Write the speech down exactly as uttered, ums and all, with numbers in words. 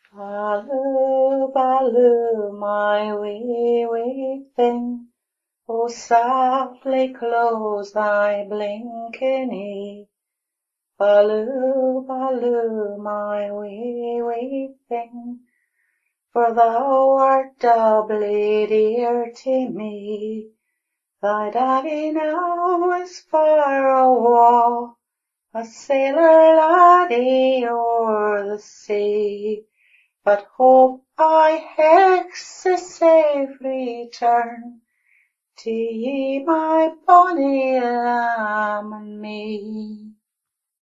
Balloo, balloo, my wee, wee thing, oh, softly close thy blinking ee. Balloo, balloo, my wee, wee thing, for thou art doubly dear to me. Thy daddy now is far awa', a sailor laddie o'er the sea. But hope I hex a safe return to ye, my bonny lamb and me.